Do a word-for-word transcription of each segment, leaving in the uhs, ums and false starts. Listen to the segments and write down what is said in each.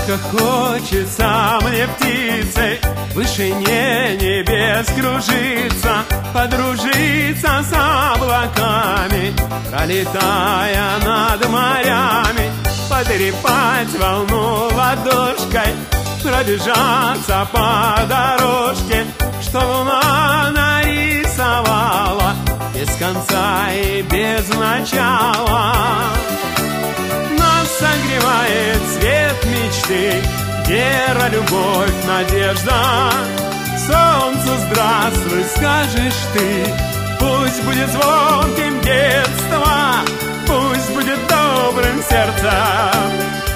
как хочется мне птицей в вышине небес кружиться, подружиться с облаками, пролетая над морями, потрепать волну ладошкой, пробежаться по дорожке, что луна нарисовала без конца и без начала. Нас согревает свет мечты, вера, любовь, надежда. Солнцу здравствуй скажешь ты, пусть будет звонким детство, пусть будет добрым сердцем.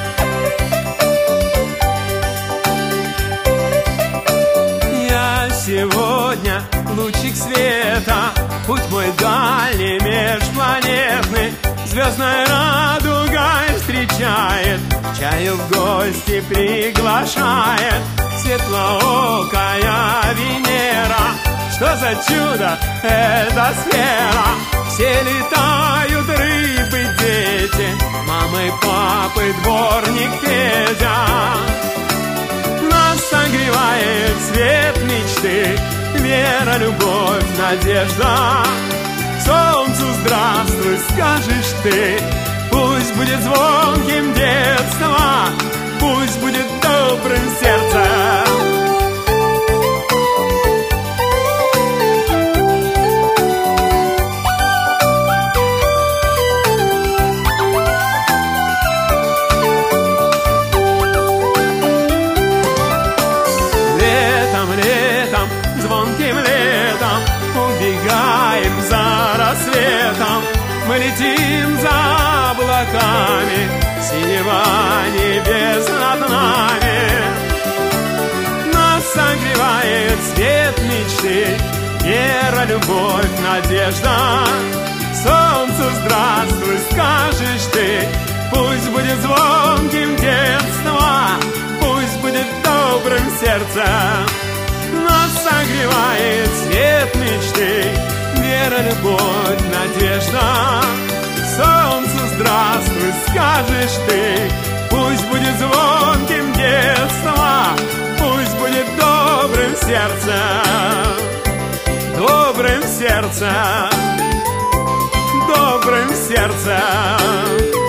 Я сегодня лучик света, путь мой дальний межпланетный, звездной радугой встречает, чаю в гости приглашает светлоокая Венера. Что за чудо эта сфера? Все летают рыбы, дети, мамы, папы, дворник Петя. Нас согревает свет мечты, вера, любовь, надежда. Солнцу здравствуй скажешь ты, пусть будет звонким детство, пусть будет добрым сердцем. Летом, летом, звонким летом убегаем за рассветом, мы летим за облаками, синего небес над нами. Нас согревает свет мечты, вера, любовь, надежда. Солнцу здравствуй скажешь ты, пусть будет звонким детство, пусть будет добрым сердцем. Нас согревает свет мечты, вера, любовь, надежда. Солнцу здравствуй скажешь ты, пусть будет звонким детство, пусть будет добрым сердцем, добрым сердцем, добрым сердцем.